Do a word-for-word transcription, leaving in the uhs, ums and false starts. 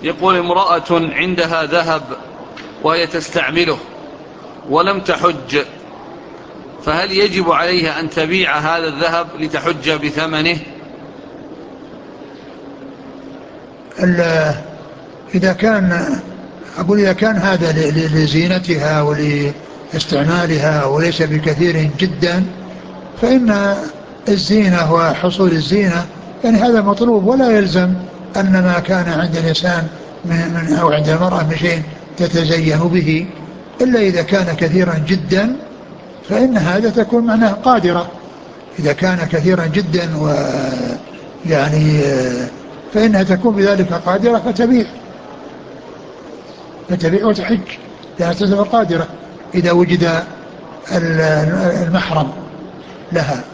يقول امرأة عندها ذهب وهي تستعمله ولم تحج، فهل يجب عليها أن تبيع هذا الذهب لتحج بثمنه؟ إذا كان أقول إذا كان هذا لزينتها ولاستعمالها وليس بكثير جدا، فإن الزينة وحصول الزينة يعني هذا مطلوب، ولا يلزم أن ما كان عند الإنسان من أو عند المرأة من شيء تتزين به، إلا إذا كان كثيرا جدا، فإن هذا تكون معناه قادرة. إذا كان كثيرا جدا ويعني فإنها تكون بذلك قادرة فتبيع فتبيع وتحج، لأنها تعتبر قادرة إذا وجد المحرم لها.